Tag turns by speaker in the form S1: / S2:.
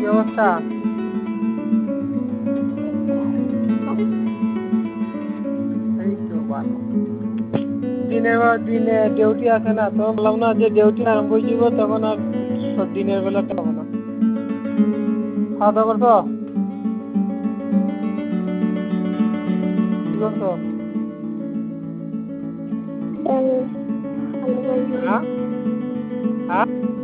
S1: অবস্থা? এই তো ভালো। দিনে ডিউটি আছে না, তো বললাম না যে ডিউটি আরম্ভ হয়ে যাব, তখন আর দিনের বেলাটা হবে না। খাওয়া দাওয়া করছো? কি করছো?
S2: ডাল, আলু ভাজি।
S1: হ্যাঁ, হ্যাঁ।